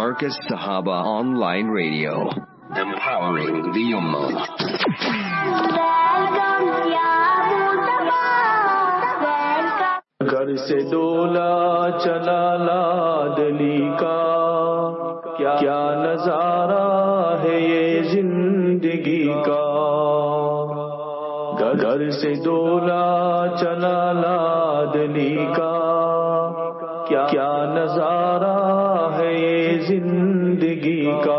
Marcus Sahaba Online Radio, empowering the Ummah. घर से डोला चला लाडली का क्या नजारा है ये जिंदगी का। घर से डोला चला लाडली का क्या नजारा है ये जिंदगी का।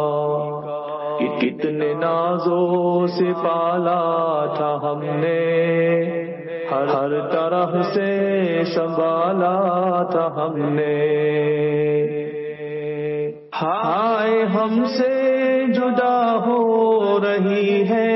कितने नाजों से पाला था हमने, हर तरह से संभाला था हमने। हाय हमसे जुदा हो रही है,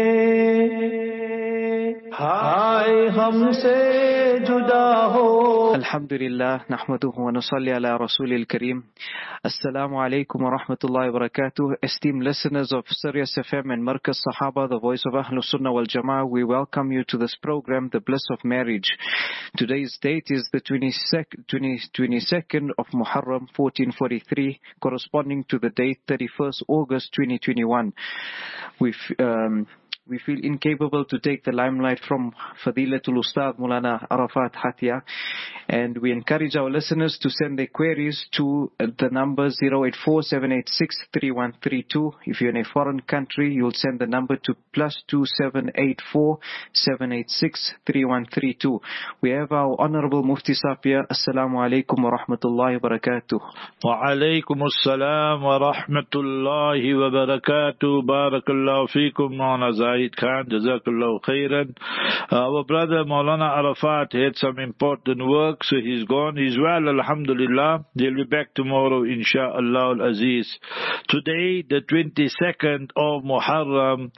हाय हमसे जुदा हो। Alhamdulillah, nahmaduhu wa nusalli ala rasulil kareem. Assalamu alaikum wa rahmatullahi wa barakatuh. Esteemed listeners of Sirius FM and Markaz Sahaba, the voice of Ahlus Sunnah wal Jama'ah, we welcome you to this program, The Bliss of Marriage. Today's date is the 22nd of Muharram 1443, corresponding to the date 31st August 2021. We feel incapable to take the limelight from Fadilatul Ustad Mulana Arafat Hatia, and we encourage our listeners to send their queries to the number 084-786-3132. If you're in a foreign country, you'll send the number to +2784-786-3132. We have our Honorable Mufti Safia. Assalamu alaikum wa rahmatullahi wa barakatuh. Wa alaikum assalam wa rahmatullahi wa barakatuh. Barakallahu feekum, Maulana Zahid Khan, Jazakallahu khairan. Our brother Maulana Arafat had some important work, so he's gone. He's well, alhamdulillah. He'll be back tomorrow, insha'Allah al-Aziz. Today, the 22nd of Muharram,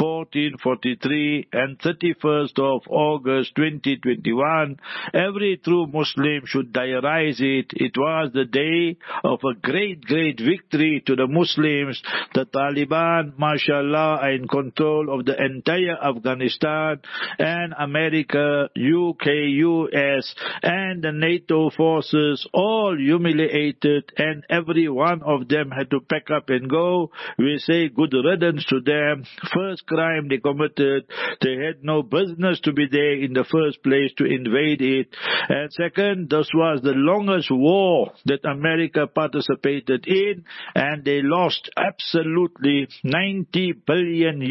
1443, and 31st of August, 2021. Every true Muslim should diarize it. It was the day of a great, great victory to the Muslims. The Taliban, mashallah, are in control of the entire Afghanistan, and America, UK, US, and the NATO forces all humiliated, and every one of them had to pack up and go. We say good riddance to them. First crime they committed, they had no business to be there in the first place to invade it. And second, this was the longest war that America participated in, and they lost absolutely $90 billion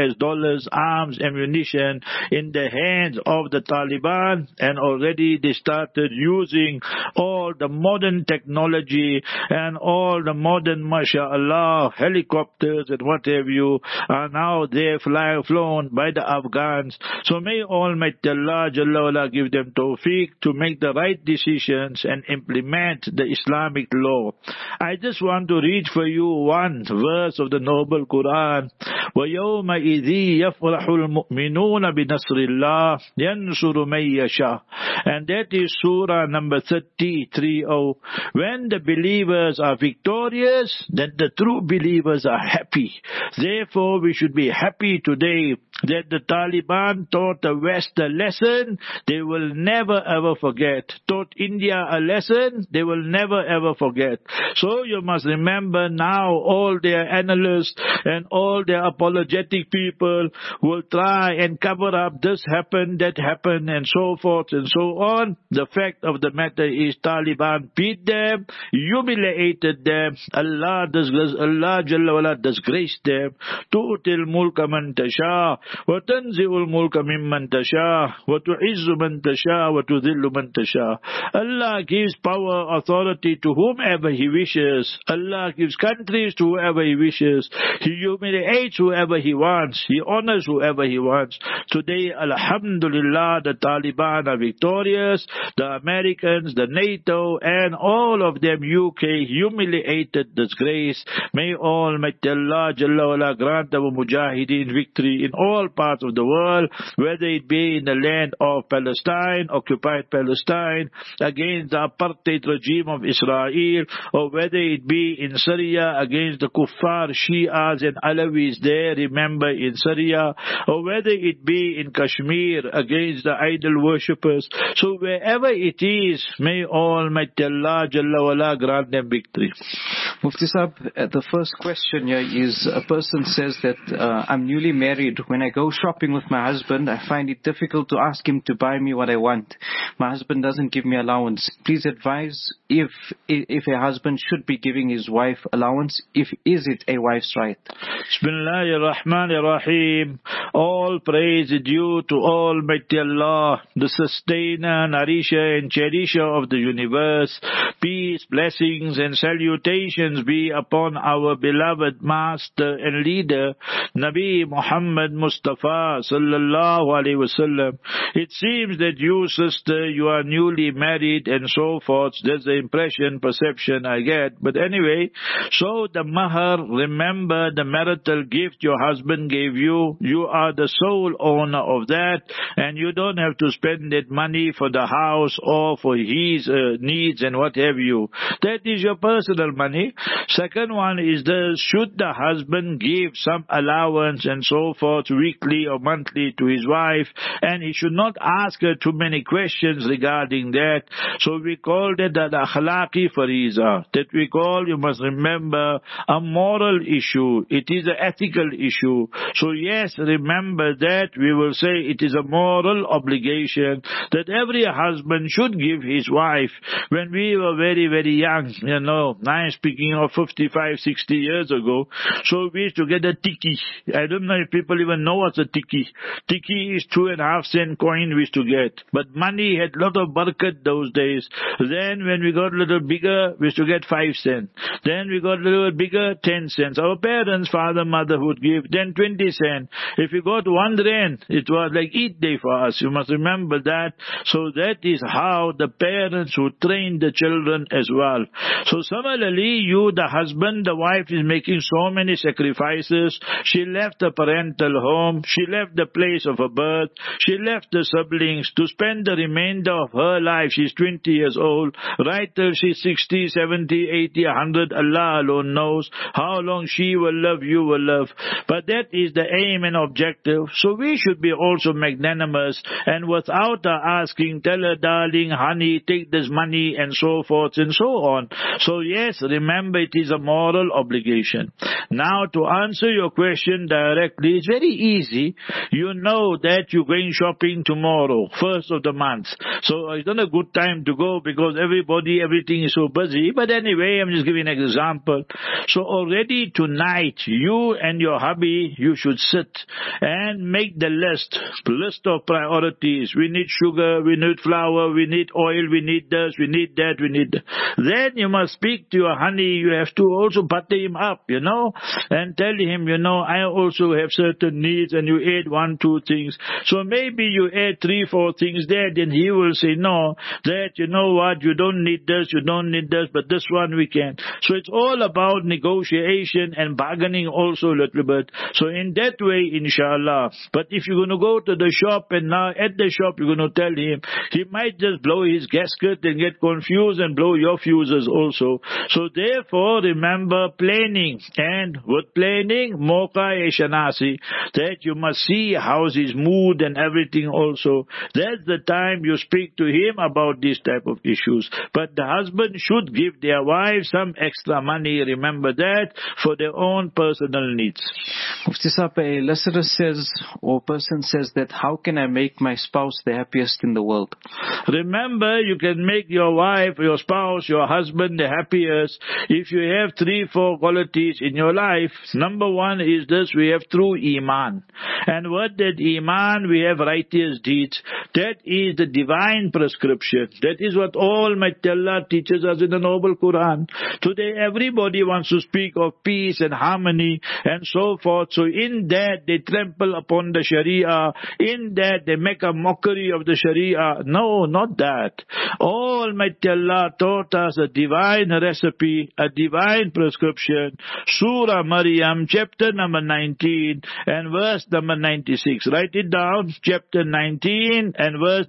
arms, ammunition in the hands of the Taliban, and already they started using all the modern technology and all the modern, mashallah, helicopters and what have you are now there flown by the Afghans. So may Almighty Allah Jalla wala give them tawfiq to make the right decisions and implement the Islamic law. I just want to read for you one verse of the noble Quran. وَيَوْمَئِذِ يَفْرَحُ الْمُؤْمِنُونَ بِنَصْرِ اللَّهِ يَنْصُرُ مَن يَشَاءُ. And that is Surah number 30. When the believers are victorious, then the true believers are happy. Therefore, we should be happy today that the Taliban taught the West a lesson they will never ever forget. Taught India a lesson they will never ever forget. So you must remember now, all their analysts and all their apologetic people will try and cover up this happened, that happened, and so forth and so on. The fact of the matter is Taliban beat them, humiliated them. Allah Jalla wala disgraced them. Tu'til mulka man tasha, wa tanzi'ul mulka mimman tasha, wa tu'izzu man tasha, wa tudhillu man tasha. Allah gives power, authority to whomever He wishes. Allah gives countries to whoever He wishes. He humiliates whoever He wants. He honors whoever He wants. Today, alhamdulillah, the Taliban are victorious. The Americans, the NATO, and all of them, UK, humiliated, disgrace. May Almighty Allah Jalla wala grant our mujahideen victory in all parts of the world, whether it be in the land of Palestine, occupied Palestine, against the apartheid regime of Israel, or whether it be in Syria against the kuffar, Shias and Alawis there. Remember in Syria, or whether it be in Kashmir against the idol worshippers. So wherever it is, may Almighty Allah Jalla wala grant them victory. Mufti Sahib, the first question here is, a person says that I'm newly married. When I go shopping with my husband, I find it difficult to ask him to buy me what I want. My husband doesn't give me allowance. Please advise if a husband should be giving his wife allowance. Is it a wife's right? Bismillahirrahmanirrahim. All praise is due to Almighty Allah, the sustainer, nourisher and cherisher of the universe. Peace, blessings and salutations be upon our beloved master and leader, Nabi Muhammad Mustafa sallallahu alaihi wasallam. It seems that you, sister, you are newly married and so forth. That's the impression, perception I get. But anyway, so the mahar, remember the marital gift your husband gave you. You are the sole owner of that, and you don't have to spend that money for the house or for his needs and what have you. That is your personal money. Second one is this: should the husband give some allowance and so forth weekly or monthly to his wife, and he should not ask her too many questions regarding that. So we call that the akhlaqi fariza, that we call, you must remember, a moral issue. It is an ethical issue. So yes, remember that we will say it is a moral obligation that every husband should give his wife. When we were very, very young, I'm speaking of 55, 60 years ago, so we used to get a tikki. I don't know if people even know what's a tikki. Tikki is 2.5 cent coin we used to get. But money had a lot of barakat those days. Then when we got a little bigger, we used to get 5 cents. Then we got a little bigger, 10 cents. Our parents, father, mother would give. Then 20 cents. If we got 1 rand, it was like Eid day for us. You must remember that. So that is how the parents would train the children as well. So similarly, you, the husband, the wife is making so many sacrifices. She left the parental home. She left the place of her birth. She left the siblings to spend the remainder of her life. She's 20 years old. Right till she's 60, 70, 80, 100. Allah alone knows how long she will love, you will love. But that is the aim and objective. So we should be also magnanimous, and without her asking, tell her, darling, honey, take this money and so forth and so on. So yes, remember it is a moral obligation. Now to answer your question directly, it's very easy. You know that you're going shopping tomorrow, 1st of the month. So it's not a good time to go because everything is so busy. But anyway, I'm just giving an example. So already tonight, you and your hubby, you should sit and make the list of priorities. We need sugar, we need flour, we need oil, we need this, we need that, we need that. Then you must speak to your honey. You have to also butter him up, and tell him, I also have certain needs, and you add 1, 2 things. So maybe you add 3, 4 things there, then he will say, no, that, you know what, you don't need this, but this one we can. So it's all about negotiation and bargaining also a little bit. So in that way, inshallah. But if you're going to go to the shop, and now at the shop you're going to tell him, he might just blow his gasket and get confused and blow your fuses also. So therefore, remember planning. And with planning, moqa shanasi, that you must see how's his mood and everything also. That's the time you speak to him about these type of issues. But the husband should give their wife some extra money, remember that, for their own personal needs. Mufti Sahib, a listener says, or person says that, how can I make my spouse the happiest in the world? Remember, you can make your wife, your spouse, your husband the happiest if you have 3, 4 qualities in your life. Number 1 is this: we have true iman. And what that iman? We have righteous deeds. That is the divine prescription. That is what Almighty Allah teaches us in the Noble Quran. Today everybody wants to speak of peace and harmony and so forth. So in that they trample upon the Sharia. In that they make a mockery of the Sharia. No, not that. Almighty Allah taught us a divine recipe, a divine prescription. Surah Maryam, chapter number 19 and verse number 96. Write it down. Chapter 19 and verse 96.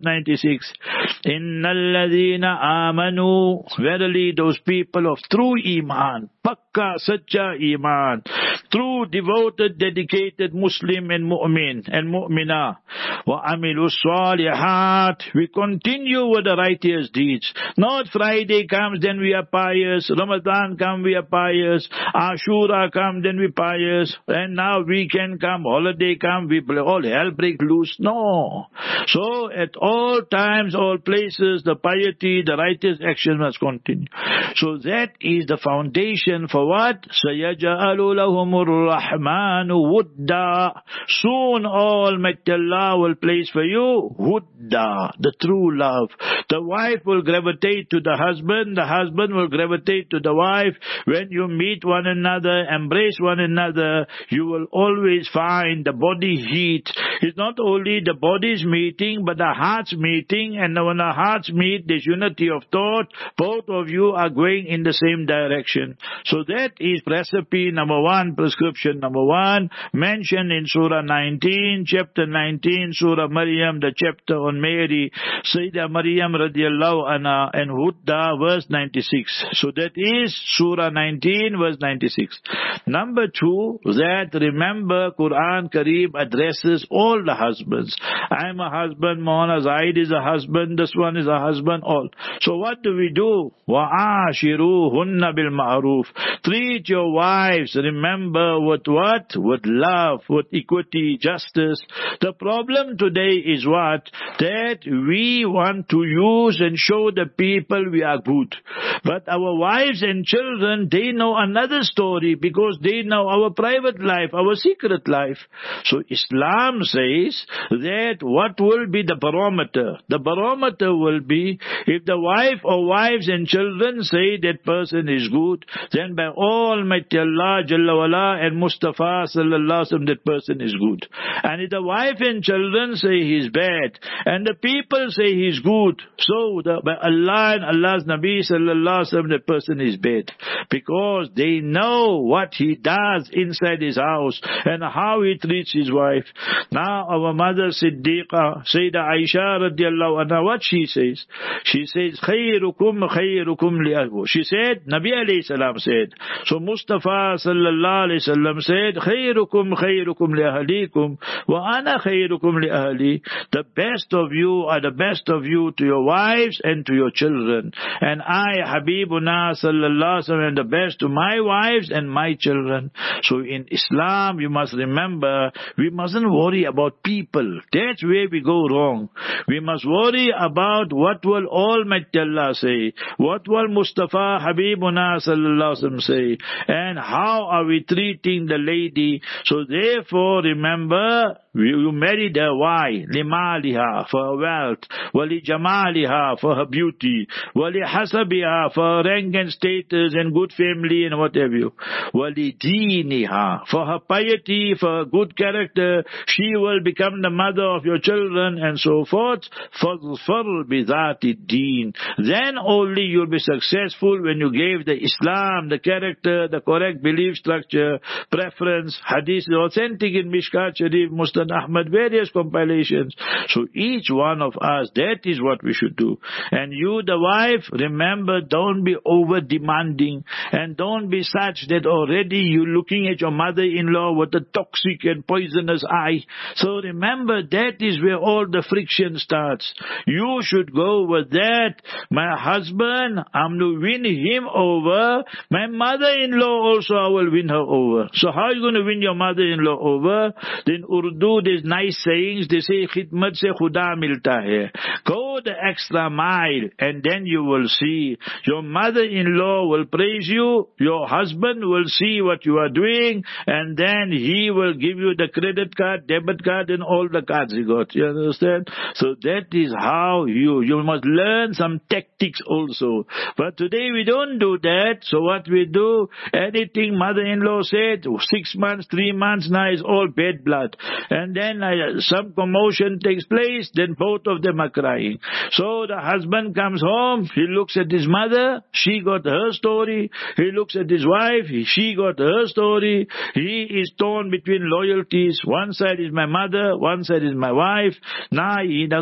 96. Innal ladhina amanu, verily those people of true iman, pakka sacha iman, true devoted dedicated Muslim and mu'min and mu'mina, wa amilu salihat, we continue with the righteous deeds. Not Friday comes then we are pious, Ramadan comes we are pious, Ashura comes then we pious, and now weekend come, holiday come, we all hell break loose. No. So at all times, all places, the piety, the righteous action must continue. So that is the foundation for what? سَيَجْعَلُ لَهُمُ الرَّحْمَنُ وُدَّا. Soon Almighty Allah will place for you Wudda, the true love. The wife will gravitate to the husband will gravitate to the wife. When you meet one another, embrace one another, you will always find the body heat. It's not only the bodies meeting, but the hearts meeting, and when the hearts meet, there's unity of thought. Both of you are going in the same direction. So that is recipe number one, prescription number one, mentioned in Surah 19, chapter 19, Surah Maryam, the chapter on Mary, Sayyidah Maryam radiallahu anha, and Hudda, verse 96. So that is Surah 19, verse 96. Number two, that remember Quran Kareem addresses all the husbands. I am a husband, Maulana Zaid is a husband, this one is a husband, all. So what do we do? وَعَاشِرُوهُنَّ بِالْمَعْرُوفِ. Treat your wives, remember, with what? With love, with equity, justice. The problem today is what? That we want to use and show the people we are good. But our wives and children, they know another story because they know our private life, our secret life. So Islam says that what will be the barometer? The barometer will be if the wife or wives and children say that person is good, then by Almighty Allah Jalla wala and Mustafa sallallahu alaihi wasallam, that person is good. And if the wife and children say he's bad, and the people say he's good, so by Allah and Allah's Nabi sallallahu alaihi wasallam, that person is bad. Because they know what he does inside his house and how he treats his wife. Now our mother Siddiqa, Sayyidah Aisha radiallahu anha, what she says? She says, خَيْرُكُمْ خَيْرُكُمْ لِأَهْلِهِ. She said, Nabi alayhi salam said. So Mustafa sallallahu alayhi wasallam said, خَيْرُكُمْ خَيْرُكُمْ لِأَهْلِكُمْ وَأَنَا خَيْرُكُمْ لِأَهْلِي. The best of you are the best of you to your wives and to your children. And I, Habibuna sallallahu alayhi wasallam, am the best to my wives and my children. So in Islam, you must remember, we mustn't worry about people. That's where we go wrong. We must worry about what will Almighty Allah say, what will Mustafa Habibuna sallallahu alaihi wasallam say, and how are we treating the lady. So therefore, remember, you married her, why? Limaliha, for her wealth, wali jamaliha, for her beauty, wali hasabiha, for her rank and status and good family and whatever you, wali diniha, for her piety, for her good character, she will become the mother of your children and so forth. فَظْفَرْ بِذَاتِ الدِّينِ. Then only you'll be successful when you gave the Islam, the character, the correct belief structure, preference. Hadith is authentic in Mishkat Sharif, Musnad Ahmad, various compilations. So each one of us, that is what we should do. And you, the wife, remember, don't be over demanding and don't be such that already you're looking at your mother-in-law with a toxic and poisonous eye. So remember, that is where all the friction starts. You should go with that. My husband, I'm to win him over. My mother-in-law also, I will win her over. So how are you going to win your mother-in-law over? Then Urdu, there's nice sayings. They say, khidmat se khuda milta hai. Go the extra mile and then you will see. Your mother-in-law will praise you. Your husband will see what you are doing. And then he will give you the credit card, debit card and all the cards he got. You understand? So that is how you must learn some tactics also. But today we don't do that. So what we do, anything mother-in-law said, 6 months, 3 months, now is all bad blood. And then some commotion takes place, then both of them are crying. So the husband comes home, he looks at his mother, she got her story. He looks at his wife, she got her story. He is torn between loyalties. One side is my mother, one side is my wife. Now he doesn't know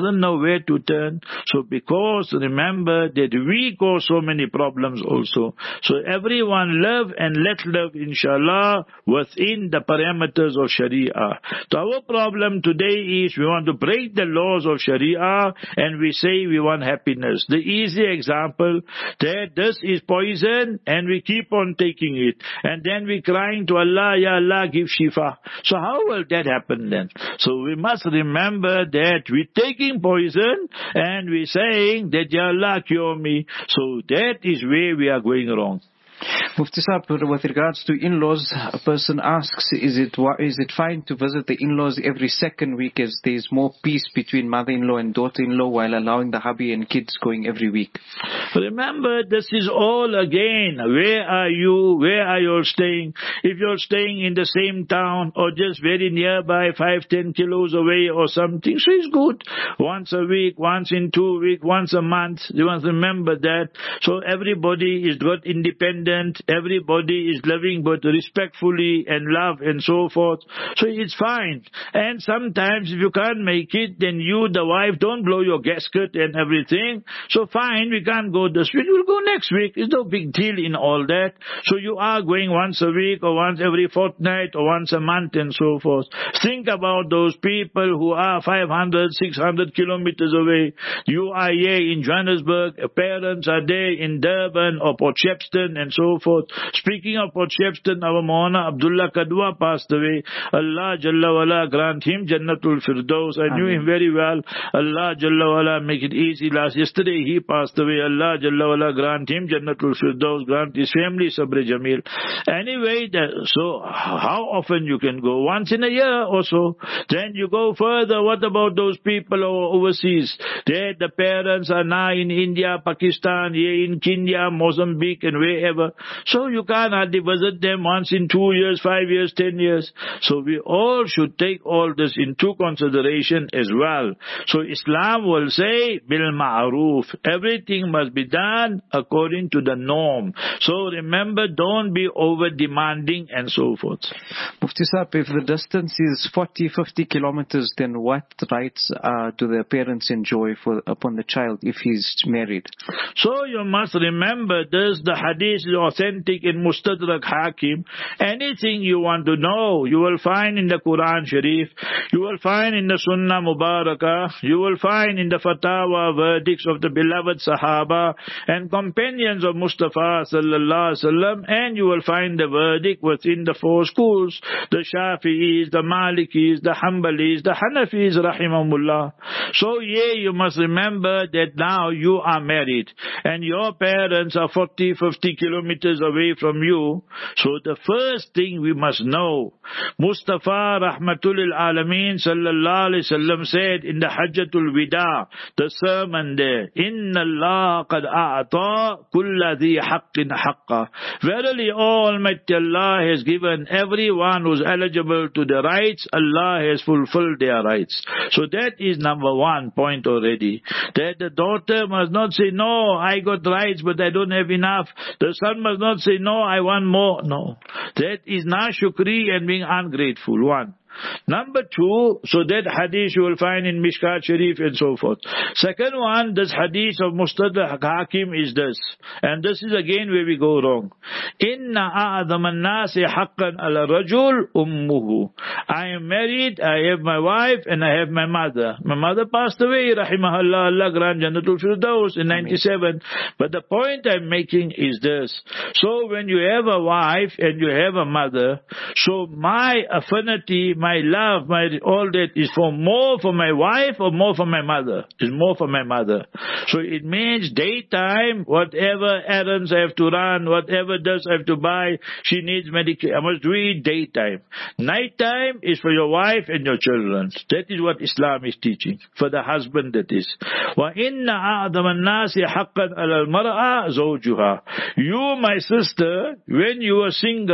where to turn. So because remember that we cause so many problems also. So everyone love and let love, inshallah, within the parameters of Sharia. So our problem today is we want to break the laws of Sharia and we say we want happiness. The easy example that this is poison and we keep on taking it. And then we crying to Allah, Ya Allah, give shifa. So how will that happen then? So we must remember that we're taking poison and we're saying that Ya Allah cure me. So that is where we are going wrong. Mufti Sahib, with regards to in-laws, a person asks, is it fine to visit the in-laws every second week as there is more peace between mother-in-law and daughter-in-law while allowing the hubby and kids going every week? Remember, this is all again, where are you? Where are you staying? If you're staying in the same town or just very nearby, 5-10 kilos away or something, so it's good. Once a week, once in 2 weeks, once a month. You must remember that. So everybody is got independent. Everybody is living but respectfully and love and so forth. So it's fine. And sometimes if you can't make it, then you, the wife, don't blow your gasket and everything. So fine, we can't go this week. We'll go next week. It's no big deal in all that. So you are going once a week or once every fortnight or once a month and so forth. Think about those people who are 500, 600 kilometers away. You are here in Johannesburg. Parents are there in Durban or Port Shepstone and so forth. Speaking of Port Shepstone, our Maulana Abdullah Kadwa passed away. Allah Jalla wala grant him Jannatul Firdaus. I knew him very well. Allah Jalla wala make it easy. Yesterday he passed away. Allah Jalla wala grant him Jannatul Firdaus. Grant his family Sabr Jamil. Anyway, so how often you can go? Once in a year or so. Then you go further. What about those people overseas? There the parents are now in India, Pakistan, here in Kenya, Mozambique and wherever. So you can't hardly visit them once in 2 years, 5 years, 10 years. So we all should take all this into consideration as well. So Islam will say, bil ma'roof. Everything must be done according to the norm. So remember, don't be over demanding and so forth. Mufti Sahib, if the distance is 40, 50 kilometers, then what rights do the parents enjoy upon the child if he's married? So you must remember this, the hadith is authentic in Mustadrak Hakim. Anything you want to know, you will find in the Quran Sharif, you will find in the Sunnah Mubarakah, you will find in the Fatawa verdicts of the beloved Sahaba and companions of Mustafa Sallallahu Alaihi Wasallam, and you will find the verdict within the 4 schools, the Shafi'is, the Malikis, the Hanbalis, the Hanafis, Rahimahumullah. So you must remember that now you are married and your parents are 40, 50 kilometers away from you. So the first thing we must know, Mustafa Rahmatul Alameen Sallallahu Alaihi Wasallam said in the Hajjatul Wida, the sermon there, Inna Allah qad a'ata kulla dhi haqqin haqqa. Verily Almighty Allah has given everyone who's eligible to the rights, Allah has fulfilled their rights. So that is number 1 point already. That the daughter must not say, no, I got rights but I don't have enough. The son must not say, no, I want more. No. That is nashukri and being ungrateful. 1. Number 2, so that hadith you will find in Mishkat Sharif and so forth. Second one, this hadith of Mustadrak Hakim is this. And this is again where we go wrong. Inna a'adhaman nasi haqqan ala rajul ummuhu. I am married, I have my wife and I have my mother. My mother passed away, rahimahullah, Allah grant Jannatul Firdaus in 97. But the point I'm making is this. So when you have a wife and you have a mother, so my affinity, my love, all that is more for my wife or more for my mother? Is more for my mother. So it means daytime, whatever errands I have to run, whatever does I have to buy, she needs medication. I must do it daytime. Nighttime is for your wife and your children. That is what Islam is teaching. For the husband, that is. وَإِنَّ أَعْظَمَ النَّاسِ حَقًّا عَلَى الْمَرْأَةِ زَوْجُهَا. You, my sister, when you are single,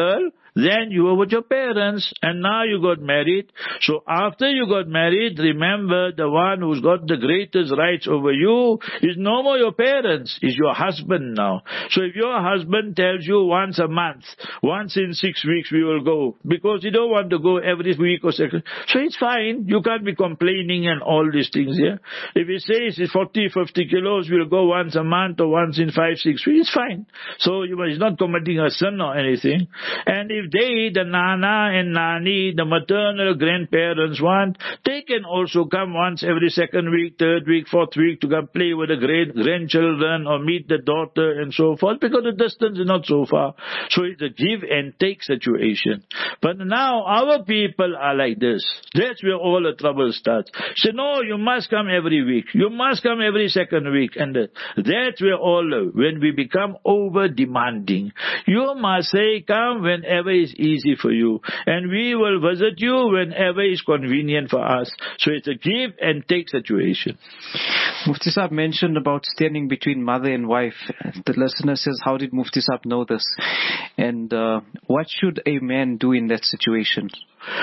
then you were with your parents, and now you got married. So after you got married, remember the one who's got the greatest rights over you is no more your parents, is your husband now. So if your husband tells you once a month, once in 6 weeks we will go, because you don't want to go every week or second, so it's fine. You can't be complaining and all these things here. If he says it's 40, 50 kilos, we'll go once a month or once in 5, 6 weeks, it's fine. So he's not committing a sin or anything. And if they, the Nana and Nani, the maternal grandparents want, they can also come once every second week, third week, fourth week to come play with the grandchildren or meet the daughter and so forth, because the distance is not so far. So it's a give and take situation. But now our people are like this. That's where all the trouble starts. So no, you must come every week. You must come every second week. And that's where when we become over demanding. You must say, come whenever is easy for you, and we will visit you whenever is convenient for us. So it's a give and take situation. Mufti Sahib mentioned about standing between mother and wife. The listener says, how did Mufti Sahib know this? And what should a man do in that situation?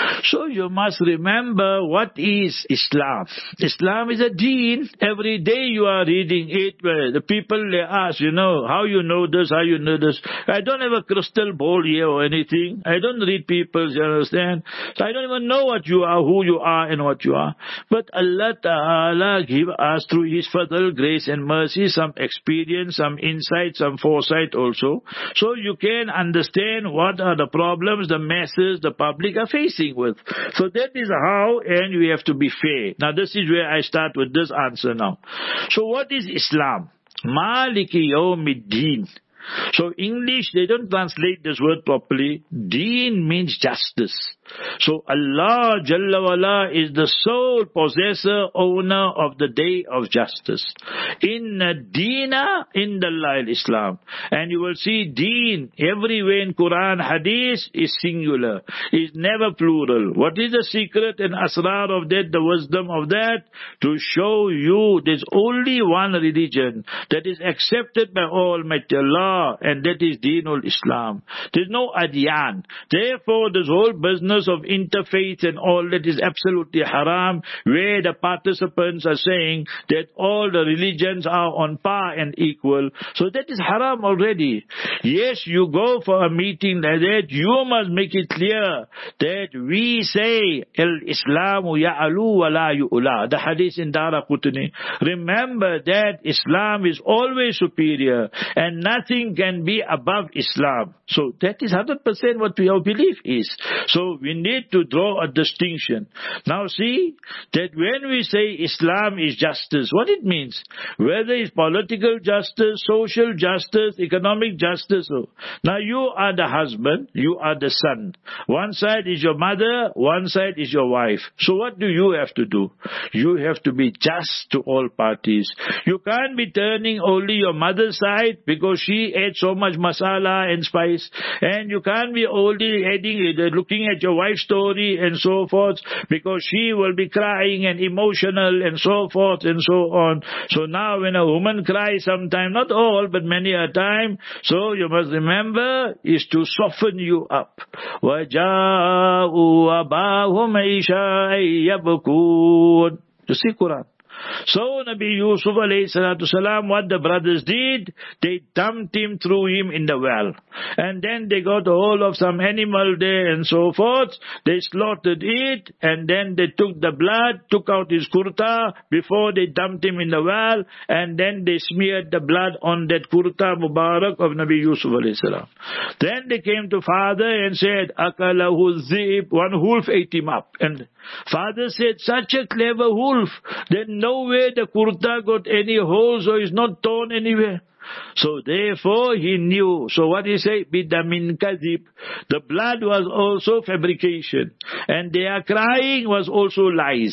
So you must remember what is Islam. Islam is a deen. Every day you are reading it. The people, they ask, how you know this, how you know this. I don't have a crystal ball here or anything. I don't read people, you understand? So I don't even know what you are, who you are and what you are. But Allah Ta'ala give us through His fadl, grace and mercy, some experience, some insight, some foresight also. So you can understand what are the problems the masses, the public are facing with. So that is how, and we have to be fair. Now this is where I start with this answer now. So what is Islam? Maliki Yawmiddin. So English, they don't translate this word properly. Deen means justice. So Allah Jalla wala is the sole possessor, owner of the day of justice. Inna Deena Indallah al-Islam. And you will see deen everywhere in Quran, Hadith is singular, is never plural. What is the secret and asrar of that, the wisdom of that? To show you there's only one religion that is accepted by Almighty Allah, and that is Deenul Islam. There's no adyan. Therefore, this whole business of interfaith and all that is absolutely haram, where the participants are saying that all the religions are on par and equal. So that is haram already. Yes, you go for a meeting like that, you must make it clear that we say, Al-Islamu ya'alu wa la yu'la. The hadith in Daraqutni. Remember that Islam is always superior and nothing can be above Islam. So that is 100% what our belief is. So we need to draw a distinction. Now see, that when we say Islam is justice, what it means? Whether it's political justice, social justice, economic justice. Now you are the husband, you are the son. One side is your mother, one side is your wife. So what do you have to do? You have to be just to all parties. You can't be turning only your mother's side because she ate so much masala and spice, and you can't be only looking at your wife's story and so forth because she will be crying and emotional and so forth and so on. So now when a woman cries sometime, not all but many a time, so you must remember is to soften you up. وَجَاءُوا أَبَاهُمْ عِشَاءً يَبْكُونَ. You see Quran. So Nabi Yusuf alayhi salatu salam, what the brothers did, they dumped him, threw him in the well. And then they got a hold of some animal there and so forth. They slaughtered it, and then they took the blood, took out his kurta before they dumped him in the well, and then they smeared the blood on that kurta mubarak of Nabi Yusuf alayhi salam. Then they came to father and said, Akalahu zib, one wolf ate him up. And father said, such a clever wolf, that nowhere the kurta got any holes or is not torn anywhere. So therefore he knew. So what he say? Bidamin kadhib. The blood was also fabrication. And their crying was also lies.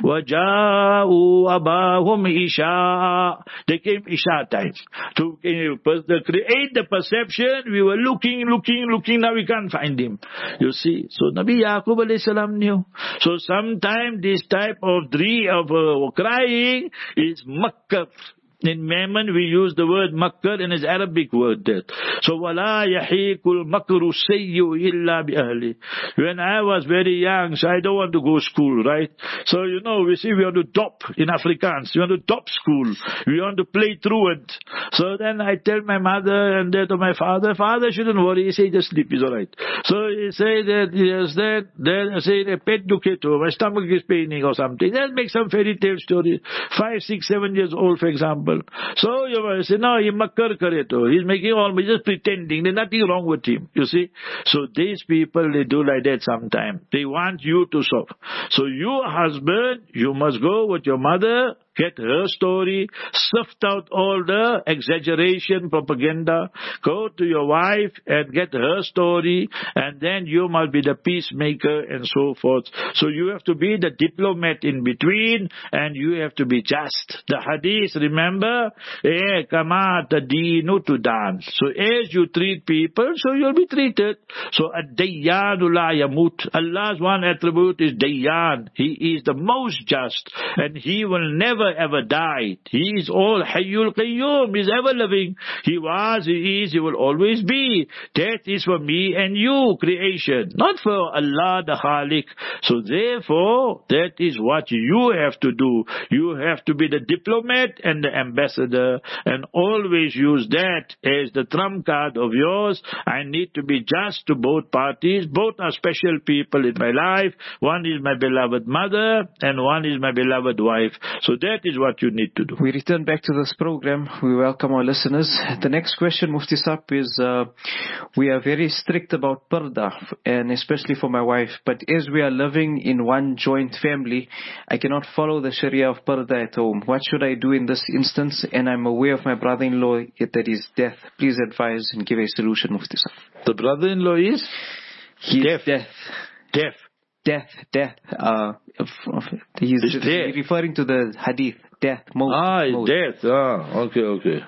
Waja'u abahum isha. They came isha time. To create the perception, we were looking, now we can't find him. You see. So Nabi Yaqub alayhi salam knew. So sometimes this type of crying is makkar. In Yemen we use the word makkar and it's Arabic word that. So وَلَا يَحِيكُ الْمَكْرُ السَّيِّئُ إِلَّا بِأَهْلِ. When I was very young, so I don't want to go school, right? So we see we want to dop in Afrikaans. We want to dop school. We want to play truant. So then I tell my mother and then to my father shouldn't worry. He say just sleep, is alright. So he say that then I say the pet duketo, my stomach is paining or something. Then make some fairy tale story. 5, 6, 7 years old, for example. So you say, no, he makkar kare to. He's making he's just pretending. There's nothing wrong with him. You see? So these people, they do like that sometimes. They want you to solve. So you husband, you must go with your mother, get her story, sift out all the exaggeration, propaganda, go to your wife and get her story, and then you must be the peacemaker and so forth. So you have to be the diplomat in between, and you have to be just. The hadith, remember, kama tadinu tudan. So as you treat people, so you'll be treated. So ad-dayyanu la yamut. Allah's one attribute is dayyan. He is the most just, and He will never ever died. He is all Hayyul Qayyum. He is ever living. He was, He is, He will always be. That is for me and you, creation. Not for Allah the Khaliq. So therefore, that is what you have to do. You have to be the diplomat and the ambassador, and always use that as the trump card of yours. I need to be just to both parties. Both are special people in my life. One is my beloved mother and one is my beloved wife. So that is what you need to do. We return back to this program. We welcome our listeners. The next question, Mufti Saab, is we are very strict about parda, and especially for my wife. But as we are living in one joint family, I cannot follow the Sharia of parda at home. What should I do in this instance? And I'm aware of my brother-in-law that is deaf. Please advise and give a solution, Mufti Saab. The brother-in-law is? Deaf. Deaf. He's referring to the hadith. Death. Death. Okay.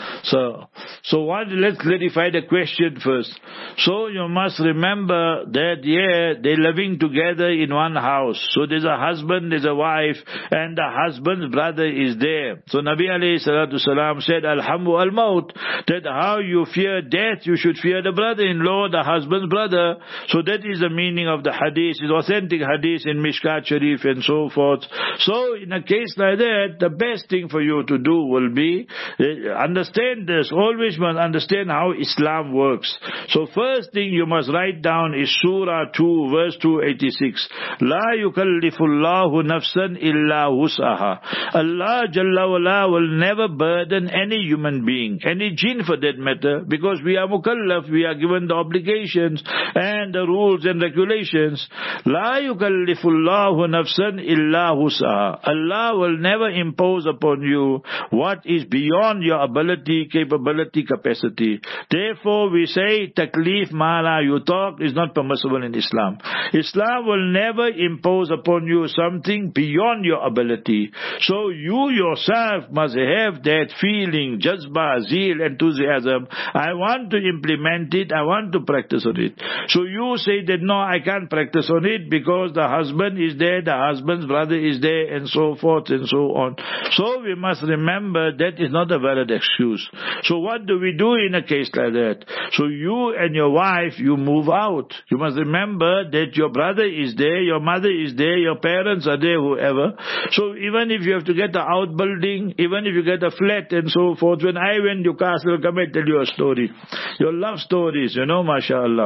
So what? Let's clarify the question first. So you must remember that they're living together in one house. So there's a husband, there's a wife, and the husband's brother is there. So Nabi alayhi salatu salam said, Alhamu al-maut, that how you fear death, you should fear the brother-in-law, the husband's brother. So that is the meaning of the hadith. It's authentic hadith in Mishkat Sharif and so forth. So in a case like that, the best thing for you to do will be understand this. Always must understand how Islam works. So first thing you must write down is Surah 2 verse 286. La yukallifullahu nafsan illa wus'aha. Allah Jalla wala will never burden any human being, any jinn for that matter, because we are mukallaf, we are given the obligations and the rules and regulations. La yukallifullahu nafsan illa wus'aha. Allah will never impose upon you what is beyond your ability, capability, capacity. Therefore, we say taklif mala yutak is not permissible in Islam. Islam will never impose upon you something beyond your ability. So you yourself must have that feeling, jazba, zeal, enthusiasm. I want to implement it. I want to practice on it. So you say that no, I can't practice on it because the husband is there, the husband's brother is there, and so forth and so on. So we must remember that is not a valid excuse. So what do we do in a case like that? So you and your wife, you move out. You must remember that your brother is there, your mother is there, your parents are there, whoever. So even if you have to get an outbuilding, even if you get a flat and so forth, when I went to Newcastle, come and tell you a story. Your love stories, mashallah.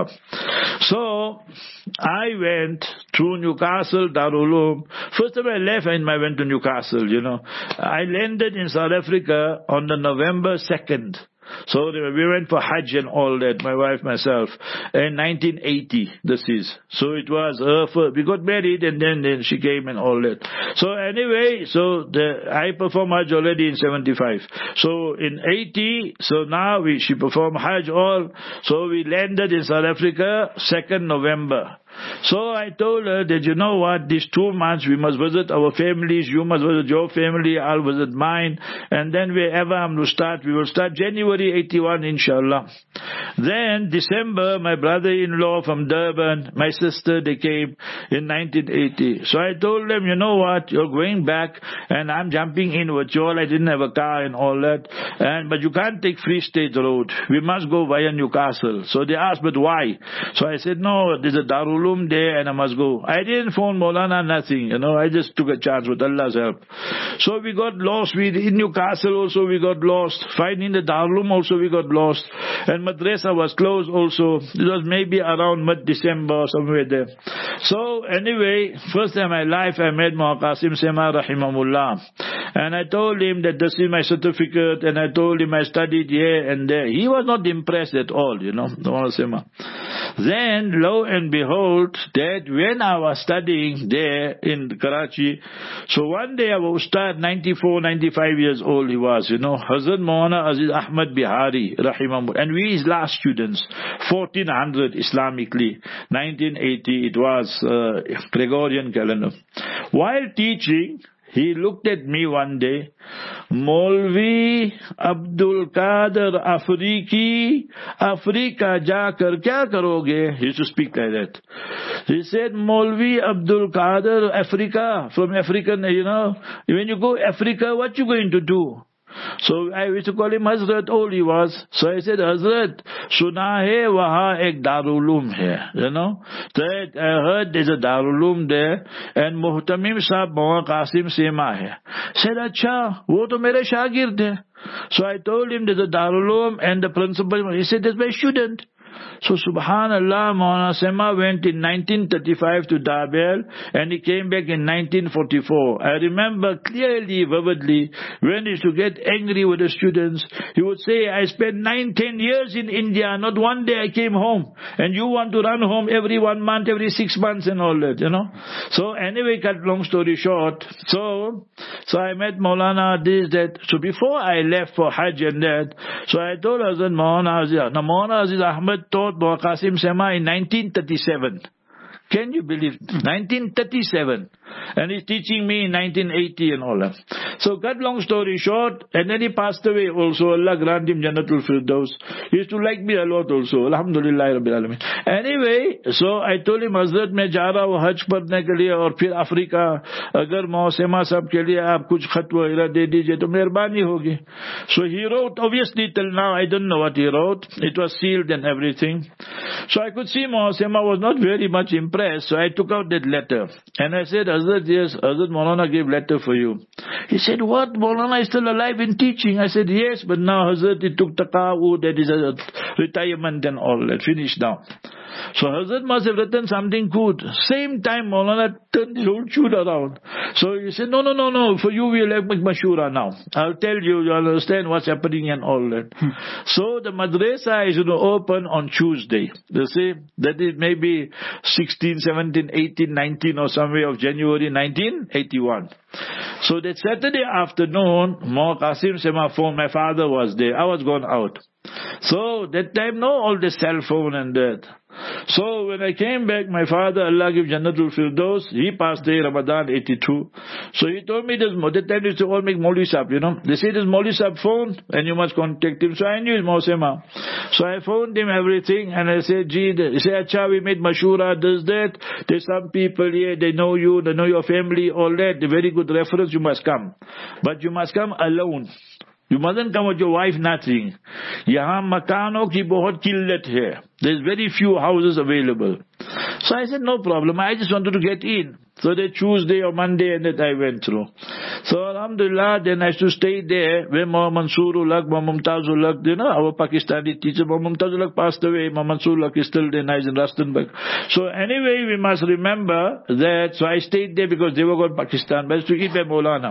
So I went through Newcastle, Darul Uloom. First time I left and I went to Newcastle, I landed in South Africa on the November 2nd. So we went for Hajj and all that, my wife, myself, in 1980, this is. So it was her first, we got married and then she came and all that. So anyway, I performed Hajj already in 75. So in 80, so now she performed Hajj all. So we landed in South Africa, 2nd November. So I told her that, you know what, these 2 months we must visit our families, you must visit your family, I'll visit mine, and then wherever I'm to start, we will start January 81, inshallah. Then December, my brother-in-law from Durban, my sister, they came in 1980. So I told them, you know what, you're going back and I'm jumping in with you all. I didn't have a car and all that. But you can't take Free State Road. We must go via Newcastle. So they asked, but why? So I said, no, there's a Darul Uloom there and I must go. I didn't phone Maulana, nothing. I just took a chance with Allah's help. So we got lost. In Newcastle also we got lost. Finding the Darul Uloom also we got lost. And Madrasa was closed also. It was maybe around mid-December or somewhere there. So anyway, first time in my life I met Maulana Qasim Sema rahimahullah. And I told him that this is my certificate, and I told him I studied here and there. He was not impressed at all, Maulana Sema. Then, lo and behold, that when I was studying there in Karachi, so one day our Ustad, 94, 95 years old he was, Hazrat Maulana Aziz Ahmad Bihari, rahimahullah, and we his last students, 1400 Islamically, 1980, it was Gregorian calendar. While teaching, he looked at me one day, Maulvi Abdul Qadir Afriki, Afrika jaakar kya karoge? He used to speak like that. He said, Maulvi Abdul Qadir Africa, from African, when you go Africa, what you going to do? So I used to call him Hazrat, all he was. So I said, Hazrat, suna hai waha ek Darul Uloom hai, that I heard there's a Darul Uloom there, and Muhtamim Sahab Maulana Qasim Sema hai. Said, acha, wo to mere shagird hai. So I told him there's a Darul Uloom and the principal, he said, that's my student. So subhanallah, Maulana Sema went in 1935 to Dabel and he came back in 1944. I remember clearly, vividly, when he used to get angry with the students, he would say, I spent 9-10 years in India, not one day I came home. And you want to run home every 1 month, every 6 months and all that, So anyway, cut long story short, so I met Maulana, this, that. So before I left for Hajj and that, so I told Hazrat Maulana Aziz, now Maulana Aziz Ahmad taught Maulana Qasim Sema in 1937. Can you believe? 1937. And he's teaching me in 1980 and all that. So cut long story short, and then he passed away also. Allah grant him Jannatul Firdaus. He used to like me a lot also. Alhamdulillah Rabbil Alamin. Anyway, so I told him, Hazrat, मैं जा रहा हूँ हज पढ़ने के लिए और फिर अफ्रीका, अगर मौसमा साहब के लिए आप कुछ खत वगैरह दे दीजिए तो मेहरबानी होगी. So he wrote, obviously till now I don't know what he wrote. It was sealed and everything. So I could see Maulana was not very much impressed. So I took out that letter and I said, Hazrat, yes, Hazrat Maulana gave letter for you. He said, what? Maulana is still alive in teaching? I said, yes, but now Hazrat, he took taqa'ud, that is a retirement and all that, finished now. So Hazrat must have written something good. Same time Maulana turned his whole shoot around. So he said, no, for you we'll have mashura now. I'll tell you, you'll understand what's happening and all that. So the madrasa is going to open on Tuesday. They say that is maybe 16, 17, 18, 19 or somewhere of January 1981. So that Saturday afternoon, Maulana Qasim Sema phone, my father was there. I was gone out. So that time, no, all the cell phone and that. So when I came back, my father, Allah give Jannatul Firdaus, he passed away Ramadan 82. So he told me, that time used to all make Maulvi Sahab, They say this Maulvi Sahab phone and you must contact him. So I knew his Mausema. So I phoned him everything and I said, he said, acha, we made mashura, this, that. There's some people here, they know you, they know your family, all that. The very good reference, you must come. But you must come alone. You mustn't come with your wife, nothing. Yahan makano ki bahut killat hai. There's very few houses available. So I said, no problem. I just wanted to get in. So that Tuesday or Monday and that I went through. So Alhamdulillah, then I used to stay there where Muhammad Mansoor Ulaq, Muhammad Mumtaz Ulaq, our Pakistani teacher, Muhammad Mumtaz Ulaq passed away, Muhammad Mansoor Ulaq is still there, nice in Rustenburg. So anyway, we must remember that, so I stayed there because they were going to Pakistan, but I used to eat by Maulana.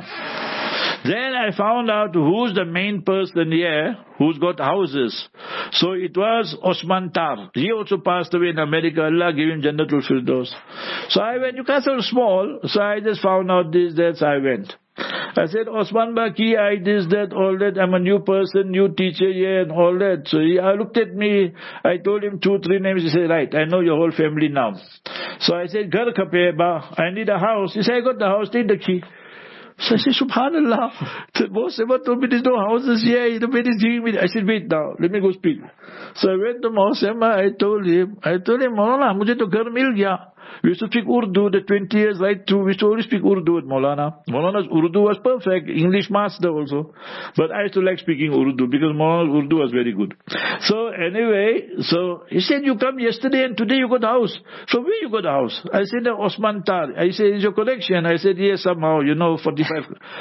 Then I found out who's the main person here who's got houses. So it was Osman Tar. He also passed away in America. Allah gave him Jannatul Firdaus. So I went, Newcastle small, so I just found out this, that, so I went. I said, Osman Baki, I this, that, all that. I'm a new person, new teacher here and all that. So he looked at me. I told him 2-3 names. He said, right, I know your whole family now. So I said, Ghar Khapeba, I need a house. He said, I got the house, take the key. So I said, Subhanallah. The Mohsen told me there's no houses here. The man is giving me. I said, wait now, let me go speak. So I went to Mohsen, I told him, Maulana, mujhe to ghar mil gaya. We used to speak Urdu, the 20 years right through. We used to only speak Urdu with Maulana. Maulana's Urdu was perfect, English master also. But I used to like speaking Urdu because Maulana's Urdu was very good. So anyway, so he said, you come yesterday and today you got the house. From where you got the house? I said, Osman Tar. I said, is your collection? I said, yes, somehow, 45.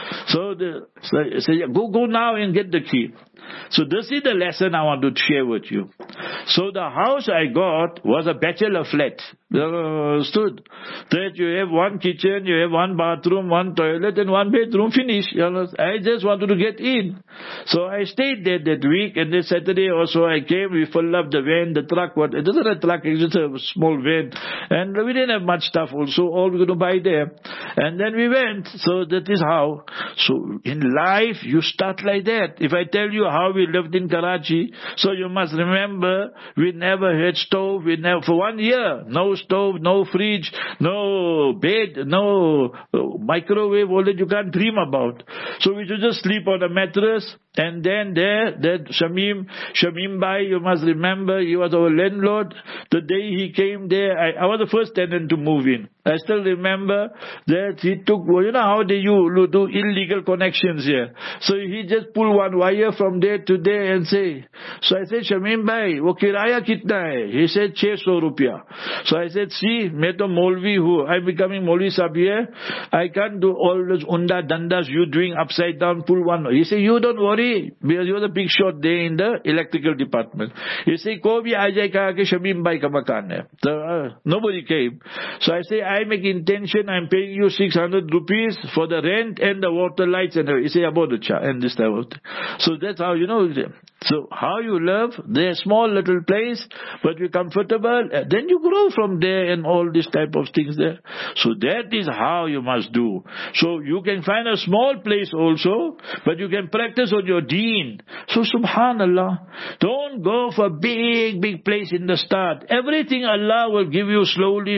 So I said, go now and get the key. So this is the lesson I want to share with you. So the house I got was a bachelor flat. Understood? That you have one kitchen, you have one bathroom, one toilet and one bedroom, finish. I just wanted to get in. So I stayed there that week, and then Saturday also I came, we filled up the van, the truck, it isn't a truck, it's just a small van. And we didn't have much stuff also, all we were going to buy there. And then we went. So that is how. So in life, you start like that. If I tell you how we lived in Karachi, so you must remember, we never had stove, for 1 year, no stove, no fridge, no bed, no microwave, all that you can't dream about. So we should just sleep on a mattress. And then that Shamim Bhai, you must remember, he was our landlord. The day he came there, I was the first tenant to move in. I still remember that he took, how they do illegal connections here. So he just pulled one wire from there to there and say, so I said, Shamim Bhai, wo kiraya kitna hai? He said, 600 rupiah. So I said, see, main to Maulvi hu, I'm becoming Maulvi Sahib here. I can't do all those unda dandas you doing upside down, pull one. He said, you don't worry, because you were the big shot there in the electrical department. He said, ko bhi aa jaye kaha ke Shamim Bhai ka makan hai. So, nobody came. So I say, I make intention, I'm paying you 600 rupees for the rent and the water lights and everything. He say, about the cha and this type of thing. So that's how So how you live, they're a small little place, but you're comfortable, then you grow from there and all these type of things there. So that is how you must do. So you can find a small place also, but you can practice on your deen. So subhanallah, don't go for big place in the start. Everything Allah will give you slowly.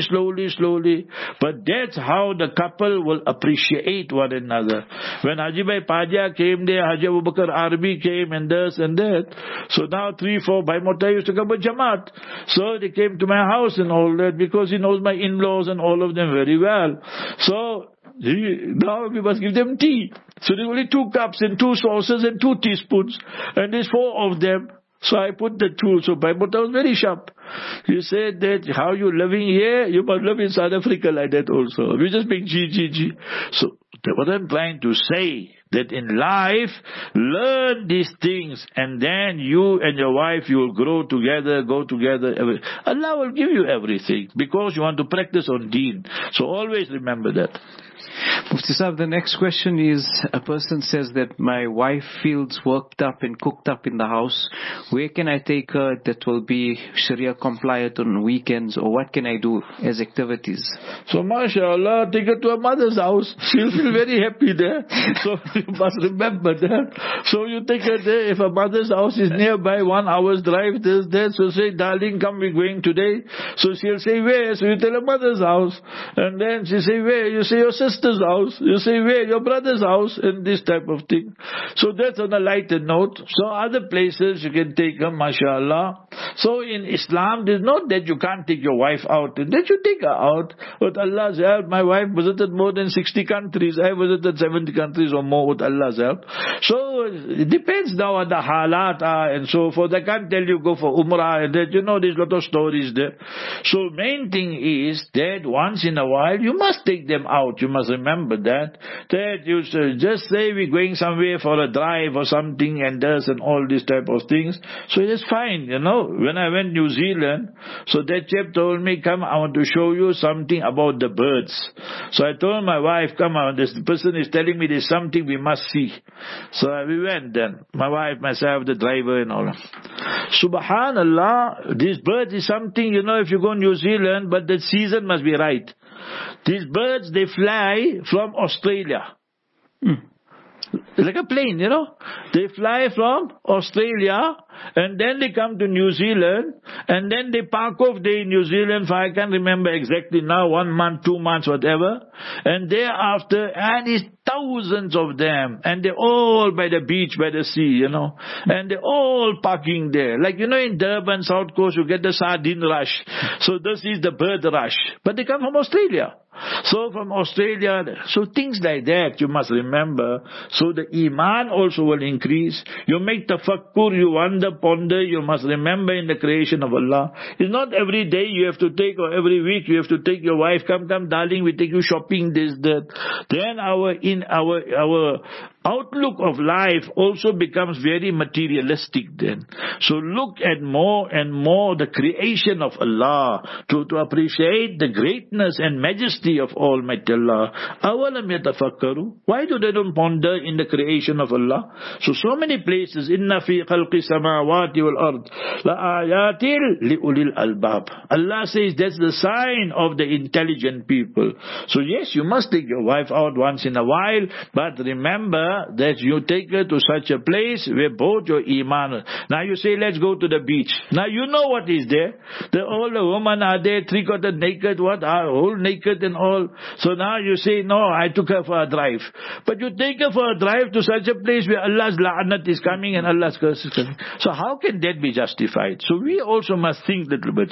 But that's how the couple will appreciate one another. When Haji Bhai Paja came there, Haji Abu Bakr Arbi came and this and that. So now 3-4 Bhai Mota used to come with Jamaat. So they came to my house and all that because he knows my in-laws and all of them very well. So now we must give them tea. So there's only 2 cups and 2 saucers and 2 teaspoons. And there's 4 of them. So I put the 2. So Bhai Mota was very sharp. He said that how you living here, you must live in South Africa like that also. We just make G. So what I'm trying to say, that in life, learn these things, and then you and your wife, you will grow together, go together. Allah will give you everything because you want to practice on deen. So always remember that. Mufti Sahib, the next question is, a person says that my wife feels worked up and cooked up in the house. Where can I take her that will be Sharia compliant on weekends, or what can I do as activities? So mashallah, take her to her mother's house. She'll feel very happy there. So you must remember that. So you take her there. If her mother's house is nearby, 1 hour's drive, there. So say, darling, come, we're going today. So she'll say, where? So you tell her mother's house. And then she say, where? You say, your sister's house. You say, where? Your brother's house, and this type of thing. So that's on a lighter note. So other places you can take her, mashallah. So in Islam, there's not that you can't take your wife out, and that you take her out. With Allah's help, my wife visited more than 60 countries. I visited 70 countries or more with Allah's help. So it depends now on the halat and so forth. I can't tell you go for Umrah and that, there's a lot of stories there. So main thing is that once in a while, you must take them out. You must remember that you just say we're going somewhere for a drive or something and this and all these type of things. So it is fine, When I went New Zealand, so that chap told me, come, I want to show you something about the birds. So I told my wife, come on, this person is telling me there's something we must see. So we went then. My wife, myself, the driver and all. Subhanallah, this bird is something, if you go to New Zealand, but the season must be right. These birds, they fly from Australia. It's like a plane, They fly from Australia and then they come to New Zealand and then they park off there in New Zealand for, I can't remember exactly now, 1 month, 2 months, whatever. And thereafter, and it's thousands of them, and they're all by the beach, by the sea, and they're all parking there. Like, in Durban, South Coast, you get the sardine rush. So this is the bird rush. But they come from Australia. So from Australia, so things like that you must remember. So the Iman also will increase. You make tafakkur, you wonder, ponder, you must remember in the creation of Allah. It's not every day you have to take, or every week you have to take your wife, come darling, we take you shopping, this, that. Then our outlook of life also becomes very materialistic then. So look at more and more the creation of Allah, to appreciate the greatness and majesty of Almighty Allah. Awalam yatafakkaru. Why do they don't ponder in the creation of Allah? So many places, inna fi khalqi samawati wal ard la ayatil li ulil albab. Allah says that's the sign of the intelligent people. So yes, you must take your wife out once in a while, but remember that you take her to such a place where both your Iman. Now you say, let's go to the beach. Now you know what is there. All the women are there, three-quarter naked, whole naked and all. So now you say, no, I took her for a drive. But you take her for a drive to such a place where Allah's la'anat is coming and Allah's curse is coming. So how can that be justified? So we also must think a little bit,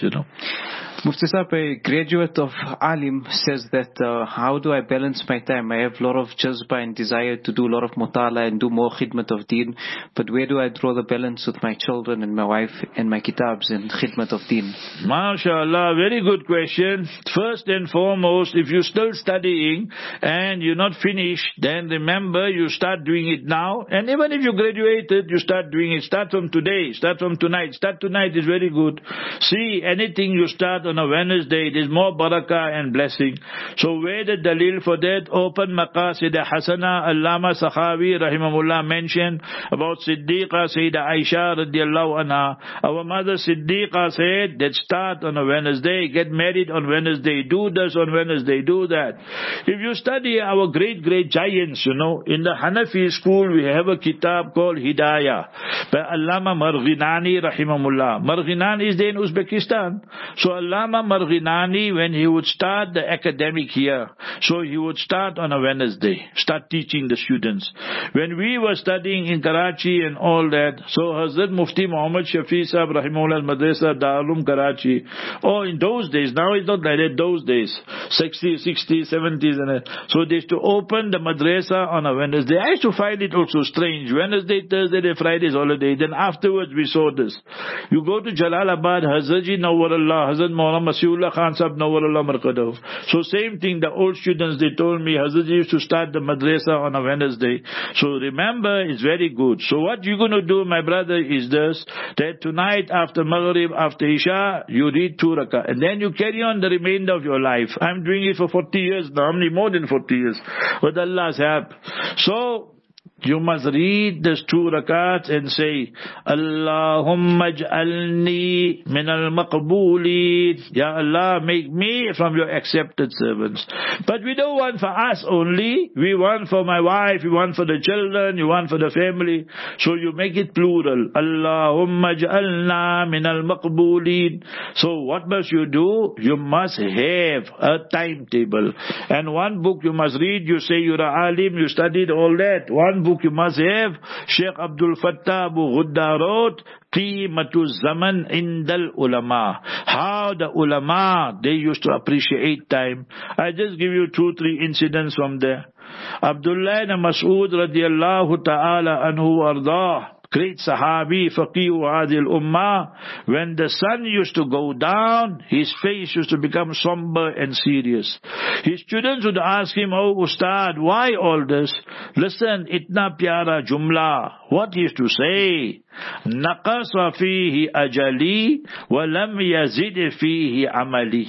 Mufti Sahib, a graduate of Alim, says that how do I balance my time? I have a lot of jazba and desire to do a lot of mutala and do more khidmat of deen, but where do I draw the balance with my children and my wife and my kitabs and khidmat of deen? MashaAllah, very good question. First and foremost, if you're still studying and you're not finished, then remember you start doing it now. And even if you graduated, you start doing it. Start from today, start from tonight. Start tonight is very good. See, anything you start on a Wednesday, it is more barakah and blessing. So where the dalil for that? Open Maqasid Hasana. Allama Sakhawi rahimahullah mentioned about Siddiqa Sayyidah Aisha radiallahu anha. Our mother Siddiqa said that start on a Wednesday, get married on Wednesday, do this on Wednesday, do that. If you study our great giants, in the Hanafi school we have a kitab called Hidayah by Allama Marghinani rahimahullah. Marghinani is there in Uzbekistan. So Allama Marghinani, when he would start the academic year, so he would start on a Wednesday, start teaching the students. When we were studying in Karachi and all that, so Hazrat Mufti Muhammad Shafi Sahib Rahimahullah Madrasa Darul Karachi, in those days, now it's not like that, those days, 60s, 60s, 70s, and so they used to open the madrasa on a Wednesday. I used to find it also strange. Wednesday, Thursday, Friday is holiday. Then afterwards we saw this. You go to Jalalabad, Hazraji Nawwarallah, Hazrat Maulana Masiullah Khan Sahib Nawwarallah Markadahu. So same thing, the old students, they told me, Hazraji used to start the madrasa on a Wednesday. So remember, it's very good. So what you're going to do, my brother, is this, that tonight after Maghrib, after Isha, you read 2 rakah. And then you carry on the remainder of your life. I'm doing it for 40 years now, more than 40 years, with Allah's help. So, you must read these 2 rakats and say, Allahumma ij'alni min al-maqbooleen. Ya Allah, make me from your accepted servants. But we don't want for us only. We want for my wife, we want for the children, you want for the family. So you make it plural. Allahumma ij'alna min al-maqbooleen. So what must you do? You must have a timetable. And one book you must read. You say you're a alim, you studied all that. One book you must have. Sheikh Abdul Fattah Abu Ghudda wrote Qimatu Zaman Indal Ulama. How the ulama, they used to appreciate time. I just give you 2-3 incidents from there. Abdullah ibn Mas'ud radiallahu ta'ala anhu wardah, great Sahabi, Faqih Adil Ummah, when the sun used to go down, his face used to become somber and serious. His students would ask him, oh Ustad, why all this? Listen, itna pyara jumla. What he used to say? Naqasa fihi ajali, wa lam yazid fihi amali.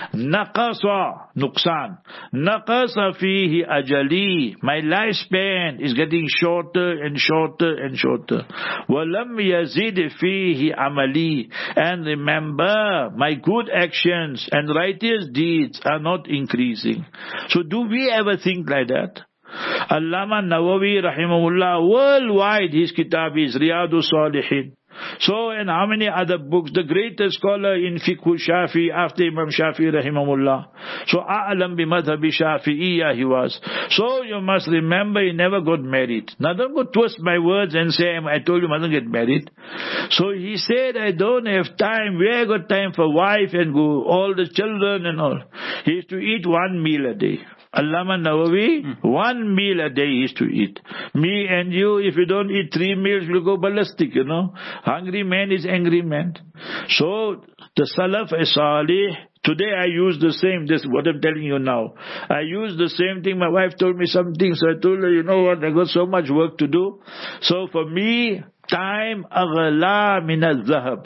Naqasa, nuqsan. Naqasa fihi ajali. My lifespan is getting shorter and shorter and shorter. Walam yazid fihi amali. And remember, my good actions and righteous deeds are not increasing. So do we ever think like that? Allama Nawawi rahimahullah, worldwide his kitab is Riyadus Salihin. So, and how many other books? The greatest scholar in fiqh Shafi after Imam Shafi rahimahullah. So, a'lam bi madhabi Shafi'iyya he was. So, you must remember he never got married. Now don't go twist my words and say, I told you mustn't get married. So he said, I don't have time. Where I got time for wife and go, all the children and all. He used to eat 1 meal a day. Allama Nawawi, 1 meal a day he used to eat. Me and you, if you don't eat 3 meals, we'll go ballistic, you know. Hungry man is angry man. So, the Salaf is Salih. Today I use the same, this what I'm telling you now. I use the same thing. My wife told me something, so I told her, you know what, I got so much work to do. So for me, time aghla min al-zahab,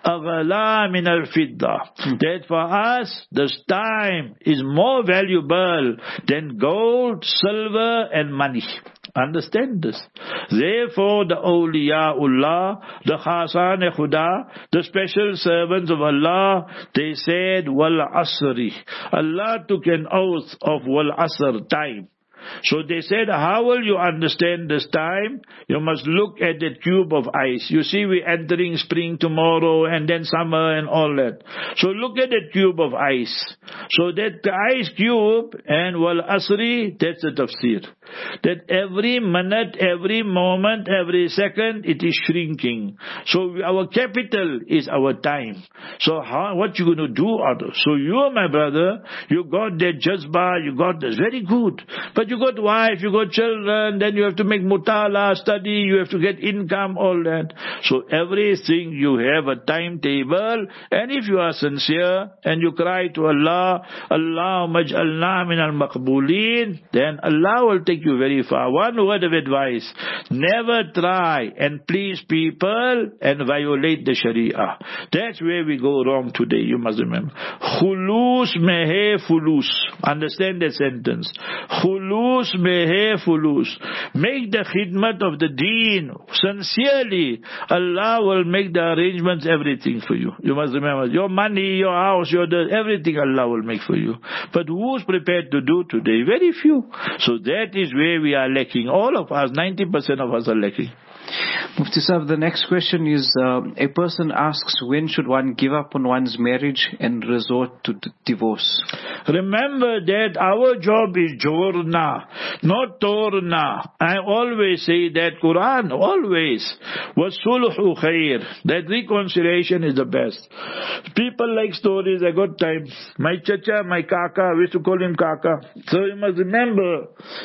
aghla min al-fidda. That for us, this time is more valuable than gold, silver and money. Understand this. Therefore, the awliyaullah, the khasan-e khuda, the special servants of Allah, they said, wal asri. Allah took an oath of wal asr, time. So they said, how will you understand this time? You must look at the cube of ice. You see, we're entering spring tomorrow and then summer and all that. So look at the cube of ice. So that the ice cube and wal asri, that's the tafsir. That every minute, every moment, every second, it is shrinking. So our capital is our time. So what you going to do? So you, my brother, you got that jazba, you got this, very good. But you got wife, you got children, then you have to make mutala, study, you have to get income, all that. So everything you have a timetable, and if you are sincere and you cry to Allah, Allahumma ij'alna min al-maqbulin, then Allah will take you very far. One word of advice, never try and please people and violate the Sharia. That's where we go wrong today, you must remember. Khulus mein hai fulus. Understand that sentence. Khulus mein hai fulus. Make the khidmat of the deen sincerely. Allah will make the arrangements, everything for you. You must remember, your money, your house, everything Allah will make for you. But who's prepared to do today? Very few. So that is where we are lacking. All of us, 90% of us are lacking. Mufti Sahib, the next question is, a person asks, when should one give up on one's marriage and resort to divorce? Remember that our job is jorna, not torna. I always say that Quran, always, wasulhu khair, that reconciliation is the best. People like stories, I got time. My chacha, my kaka, we used to call him kaka. So you must remember,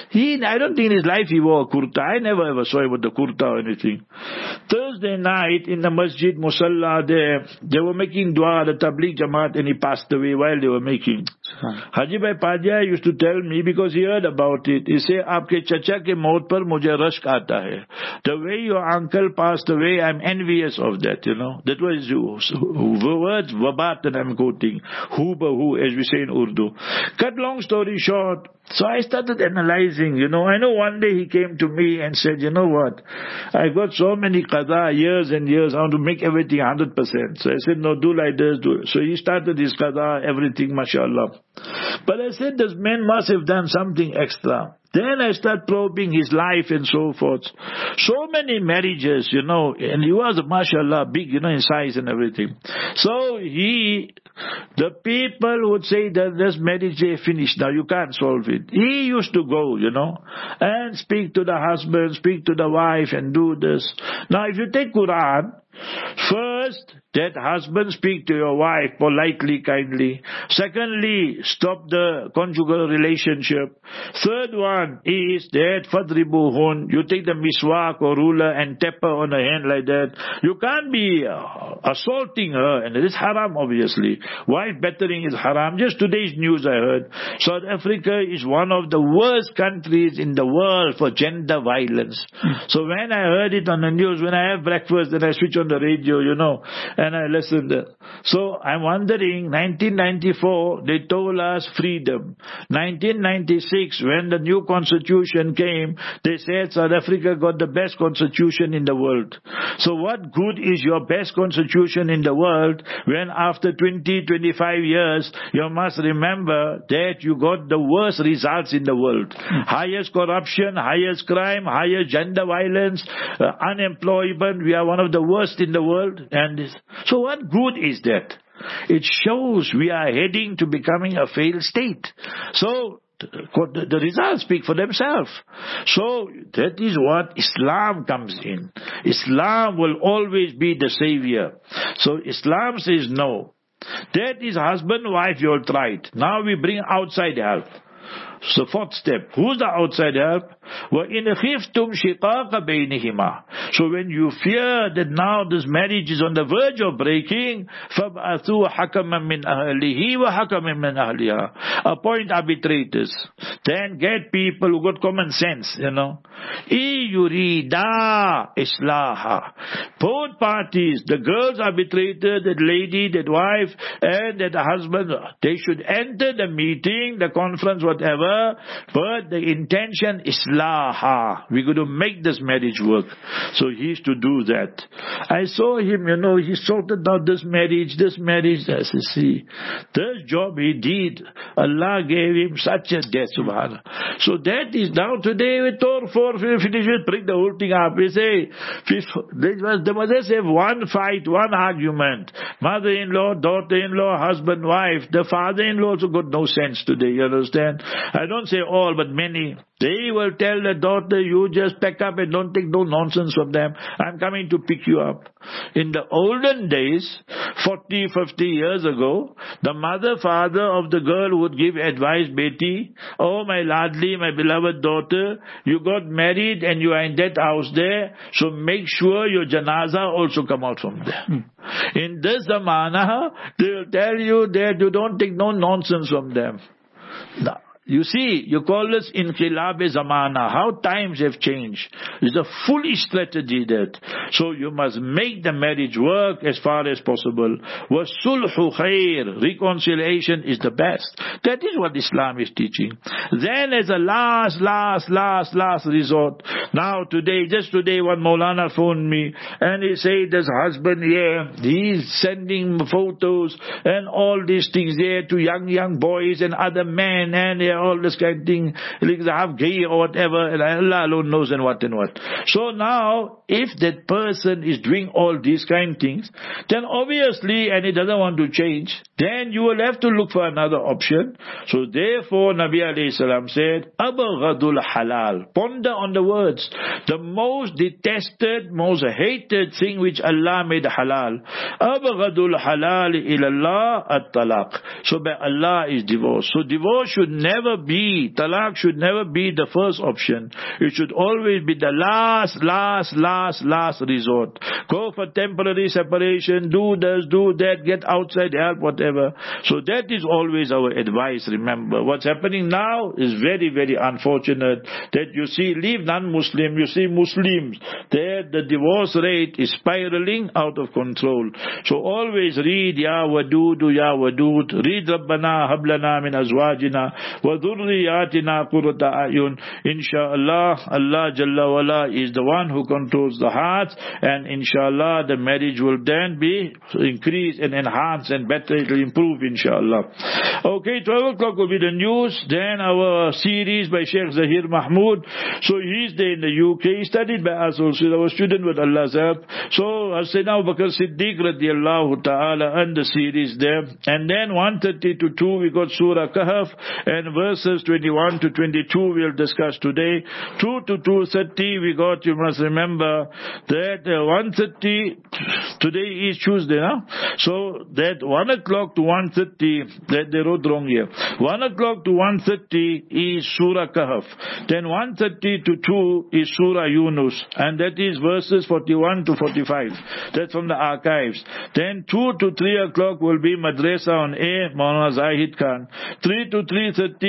I don't think in his life he wore a kurta. I never ever saw him with the kurta or anything. Thursday night in the masjid Musalla there, they were making dua, the Tabligh Jamaat, and he passed away while they were making. Haji Bhai Padya used to tell me, because he heard about it, he said, aapke chacha ke maut par mujhe rashk aata hai. The way your uncle passed away, I'm envious of that, you know. That was words, vabat that I'm quoting. Hu bahu, as we say in Urdu. Cut long story short, so I started analyzing, you know. I know one day he came to me and said, you know what, I got so many qada, years and years, I want to make everything 100%. So I said, no, do like this, do. So he started his qada, everything, mashallah. But I said, this man must have done something extra. Then I start probing his life and so forth. So many marriages, you know, and he was, mashallah, big, you know, in size and everything. So the people would say that this marriage is finished now, you can't solve it. He used to go, you know, and speak to the husband, speak to the wife and do this. Now if you take Quran, first, that husband speak to your wife politely, kindly. Secondly, stop the conjugal relationship. Third one is that fadribuhun. You take the miswak or ruler and tap her on the hand like that. You can't be assaulting her, and it is haram obviously. Wife battering is haram. Just today's news I heard. South Africa is one of the worst countries in the world for gender violence. So when I heard it on the news, when I have breakfast and I switch on on the radio, and I listened. So I'm wondering, 1994, they told us freedom. 1996, when the new constitution came, they said South Africa got the best constitution in the world. So what good is your best constitution in the world when after 20, 25 years, you must remember that you got the worst results in the world. Highest corruption, highest crime, highest gender violence, unemployment. We are one of the worst in the world. And so what good is that? It shows we are heading to becoming a failed state. So the results speak for themselves. So that is what Islam comes in. Islam will always be the savior. So Islam says no. That is husband, wife, you all tried. Now we bring outside help. So fourth step, who's the outside help? وَإِنْ خِفْتُمْ شِقَاقَ بَيْنِهِمَا. So when you fear that now this marriage is on the verge of breaking, فَبْعَثُوا حَكَمًا مِنْ أَهْلِهِ وَحَكَمًا مِنْ أَهْلِهَا. Appoint arbitrators. Then get people who got common sense, إِيُرِيدَا إِصْلَاحًا. Both parties, the girl's arbitrator, that lady, that wife, and that husband, they should enter the meeting, the conference, whatever, but the intention is we're going to make this marriage work. So he used to do that. I saw him, he sorted out this marriage. I said, see, this job he did, Allah gave him such a death, subhanAllah. So that is now today we talk for finish it, bring the whole thing up. We say, they must just have one fight, one argument. Mother-in-law, daughter-in-law, husband, wife. The father-in-law also got no sense today, you understand? I don't say all, but many. They will tell the daughter, you just pack up and don't take no nonsense from them. I'm coming to pick you up. In the olden days, 40, 50 years ago, the mother, father of the girl would give advice, Beti, oh my ladli, my beloved daughter, you got married and you are in that house there, so make sure your janaza also come out from there. In this zamana, they will tell you that you don't take no nonsense from them. Now, you see, you call this inqilab-e-zamana, how times have changed. It's a foolish strategy that. So you must make the marriage work as far as possible. وَالصُّلْحُ خَيْرٌ. Reconciliation is the best. That is what Islam is teaching. Then as a last resort. Now just today one Maulana phoned me and he said his husband here, he's sending photos and all these things there to young boys and other men and all this kind of thing, like half gay or whatever, and Allah alone knows and what. So now, if that person is doing all these kind of things, then obviously, and he doesn't want to change, then you will have to look for another option. So therefore, Nabi alayhi salam said, Abghadul halal. Ponder on the words. The most detested, most hated thing which Allah made halal. Abghadul halal ilallah at-talaq. So by Allah is divorce. So divorce should never be, talaq should never be the first option. It should always be the last resort. Go for temporary separation, do this, do that, get outside help, whatever. So that is always our advice, remember. What's happening now is very, very unfortunate that you see, leave non-Muslim, you see Muslims, there the divorce rate is spiraling out of control. So always read, Ya Wadud, read Rabbana Hablana min Azwajina, Wa Dhurriyatina Qurrata A'yun. Inshallah, Allah Jalla Wala is the one who controls the hearts, and inshallah the marriage will then be increased and enhanced and better, it will improve inshallah. Okay, 12 o'clock will be the news, then our series by Sheikh Zahir Mahmood. So he's there in the UK, he studied by us also, our student with Allah's help. So Sayyidina Abu Bakr Siddiq radiallahu ta'ala and the series there. And then 1:30 to 2 we got Surah Kahf, and verses 21 to 22 we'll discuss today. 2 to 2:30 we got, you must remember that 1:30, today is Tuesday, huh? So that 1 o'clock to 1:30, that they wrote wrong here. 1 o'clock to 1:30 is Surah Kahf. Then 1:30 to 2 is Surah Yunus, and that is verses 41 to 45. That's from the archives. Then 2 to 3 o'clock will be Madrasa on Air, Maulana Zahid Khan. 3 to 3:30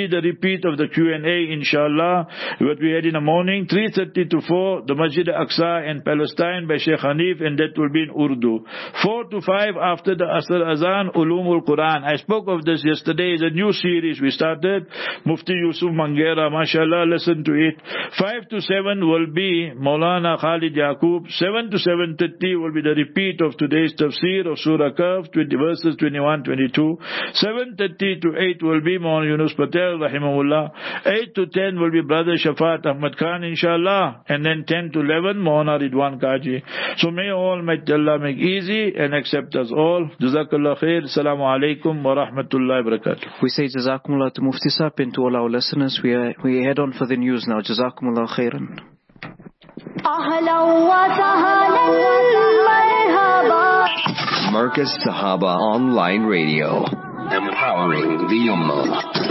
be the repeat of the Q&A, inshallah, what we had in the morning, 3:30 to 4, the Masjid Aqsa in Palestine by Sheikh Hanif, and that will be in Urdu. 4 to 5 after the Asr Azan, Ulumul Quran. I spoke of this yesterday. It's a new series we started. Mufti Yusuf Mangera, mashallah, listen to it. 5 to 7 will be Maulana Khalid Yaqub. 7 to 7:30 will be the repeat of today's tafsir of Surah Kahf, verses 21-22. 7:30 to 8 will be Maulana Yunus Patel, rahimahullah. 8 to 10 will be Brother Shafat Ahmad Khan, inshallah. And then 10 to 11, Maulana Ridwan Kaji. So may Almighty Allah make easy and accept us all. Jazakallah khair. Assalamu alaikum wa rahmatullahi wa barakatuh. We say Jazakumullah to Mufti Sahib and to all our listeners. We head on for the news now. Jazakumullah khairan. Marcus Sahaba Online Radio, empowering the Ummah.